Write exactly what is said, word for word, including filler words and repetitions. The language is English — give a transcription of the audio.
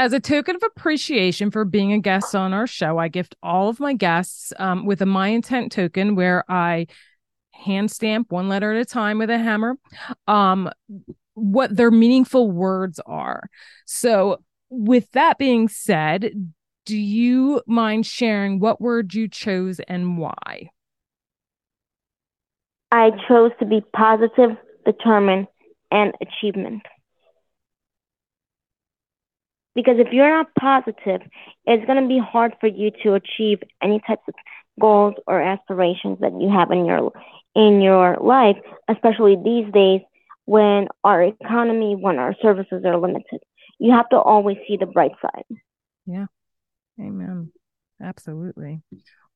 as a token of appreciation for being a guest on our show, I gift all of my guests um, with a My Intent token where I hand stamp one letter at a time with a hammer um, what their meaningful words are. So, with that being said, do you mind sharing what word you chose and why? I chose to be positive, determined, and achievement. Because if you're not positive, it's going to be hard for you to achieve any types of goals or aspirations that you have in your in your life, especially these days when our economy, when our services are limited. You have to always see the bright side. Yeah, amen. Absolutely.